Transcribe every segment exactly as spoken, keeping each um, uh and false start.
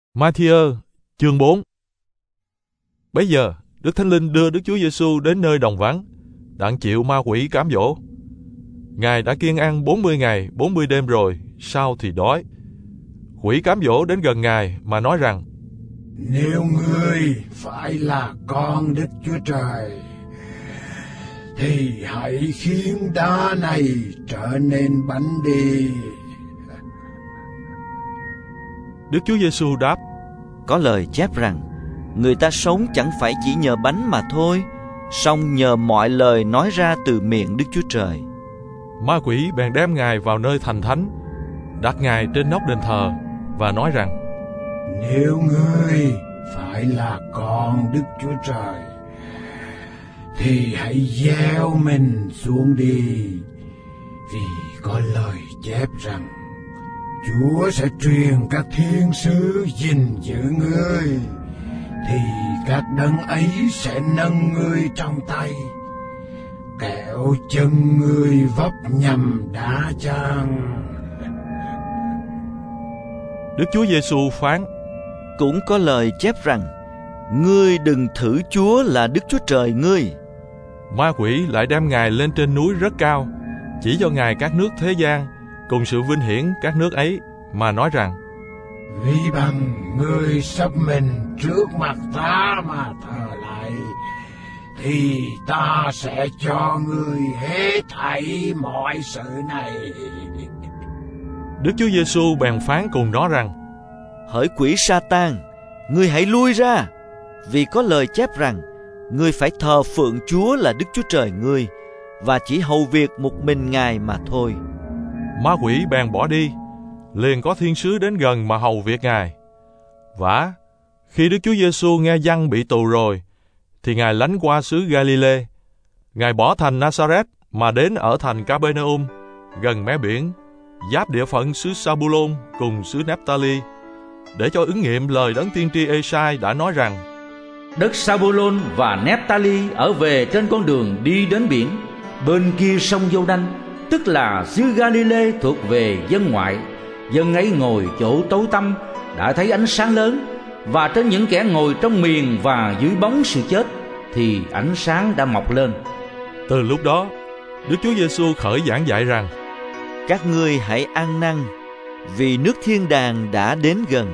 Ma-thi-ơ chương bốn. Bấy giờ Đức Thánh Linh đưa Đức Chúa Giêsu đến nơi đồng vắng, đặng chịu ma quỷ cám dỗ. Ngài đã kiêng ăn bốn mươi ngày bốn mươi đêm rồi, sau thì đói. Quỷ cám dỗ đến gần Ngài mà nói rằng: Nếu ngươi phải là con Đức Chúa Trời, thì hãy khiến đá này trở nên bánh đi. Đức Chúa Giêsu đáp: Có lời chép rằng, người ta sống chẳng phải chỉ nhờ bánh mà thôi, song nhờ mọi lời nói ra từ miệng Đức Chúa Trời. Ma quỷ bèn đem Ngài vào nơi thành thánh, đặt Ngài trên nóc đền thờ và nói rằng: Nếu ngươi phải là con Đức Chúa Trời, thì hãy gieo mình xuống đi, vì có lời chép rằng Chúa sẽ truyền các thiên sứ gìn giữ ngươi, thì các đấng ấy sẽ nâng ngươi trong tay, kẻo chân ngươi vấp nhầm đá chăng. Đức Chúa Giêsu phán: Cũng có lời chép rằng, ngươi đừng thử Chúa là Đức Chúa Trời ngươi. Ma quỷ lại đem Ngài lên trên núi rất cao, chỉ cho Ngài các nước thế gian cùng sự vinh hiển các nước ấy, mà nói rằng: Vì bằng ngươi sắp mình trước mặt ta mà thờ lại, thì ta sẽ cho ngươi hết thảy mọi sự này. Đức Chúa Giêsu bèn phán cùng nó rằng: Hỡi quỷ Sa-tan, ngươi hãy lui ra, vì có lời chép rằng, ngươi phải thờ phượng Chúa là Đức Chúa Trời ngươi, và chỉ hầu việc một mình Ngài mà thôi. Ma quỷ bèn bỏ đi, liền có thiên sứ đến gần mà hầu việc Ngài. Vả, khi Đức Chúa Giêsu nghe Giăng bị tù rồi, thì Ngài lánh qua xứ Ga-li-lê. Ngài bỏ thành Na-sa-rét mà đến ở thành Ca-bê-nê-um, gần mé biển, giáp địa phận xứ Sa-bu-lôn cùng xứ Nép-ta-li, để cho ứng nghiệm lời đấng tiên tri Ê-sai đã nói rằng: Đất Sa-bu-lôn và Nép-ta-li ở về trên con đường đi đến biển, bên kia sông Giô-đanh, tức là xứ Ga-li-lê thuộc về dân ngoại. Dân ấy ngồi chỗ tối tăm đã thấy ánh sáng lớn, và trên những kẻ ngồi trong miền và dưới bóng sự chết thì ánh sáng đã mọc lên. Từ lúc đó, Đức Chúa Giêsu khởi giảng dạy rằng: Các ngươi hãy ăn năn, vì nước thiên đàng đã đến gần.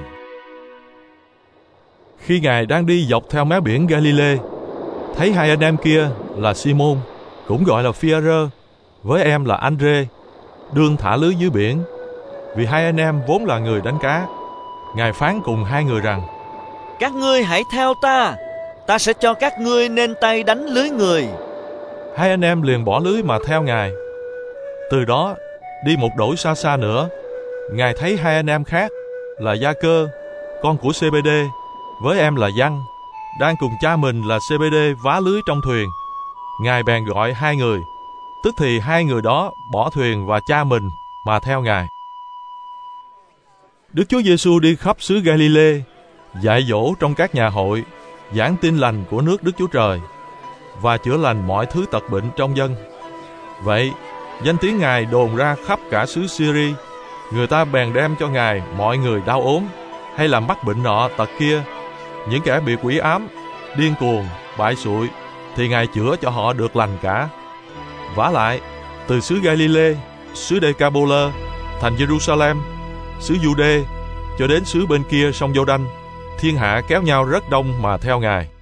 Khi Ngài đang đi dọc theo mé biển Ga-li-lê, thấy hai anh em kia là Si-môn, cũng gọi là Phi-a-rơ, với em là An-rê, đương thả lưới dưới biển, vì hai anh em vốn là người đánh cá. Ngài phán cùng hai người rằng: Các ngươi hãy theo ta, ta sẽ cho các ngươi nên tay đánh lưới người. Hai anh em liền bỏ lưới mà theo Ngài. Từ đó, đi một đổi xa xa nữa, Ngài thấy hai anh em khác là Gia-cơ, con của Xê-bê-đê, với em là Giăng, đang cùng cha mình là Xê-bê-đê vá lưới trong thuyền. Ngài bèn gọi hai người, tức thì hai người đó bỏ thuyền và cha mình mà theo Ngài. Đức Chúa Giêsu đi khắp xứ Ga-li-lê, dạy dỗ trong các nhà hội, giảng tin lành của nước Đức Chúa Trời, và chữa lành mọi thứ tật bệnh trong dân. Vậy, danh tiếng Ngài đồn ra khắp cả xứ Sy-ri, người ta bèn đem cho Ngài mọi người đau ốm, hay là mắc bệnh nọ tật kia, những kẻ bị quỷ ám, điên cuồng, bại sụi, thì Ngài chữa cho họ được lành cả. Vả lại, từ xứ Ga-li-lê, xứ Đê-ca-bô-lơ, thành Giê-ru-sa-lem, xứ Giu-đê, cho đến xứ bên kia sông Giô-đanh, thiên hạ kéo nhau rất đông mà theo Ngài.